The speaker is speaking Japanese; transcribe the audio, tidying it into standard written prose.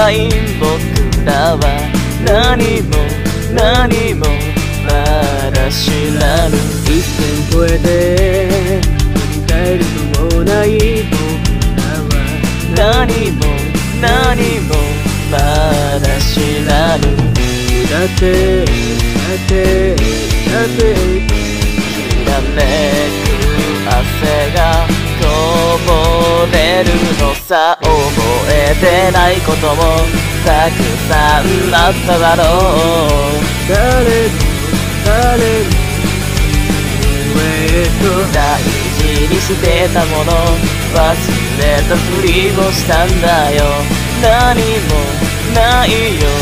ない僕らは何も何もまだ知らぬ。 一線越えて振り返るともない僕らは何も何もまだ知らぬ。 歌って歌って歌ってきらめく汗がこぼれるのさ。覚えてないこともたくさんあっただろう。 誰も誰も大事にしてたもの忘れたふりをしたんだよ。何もないよ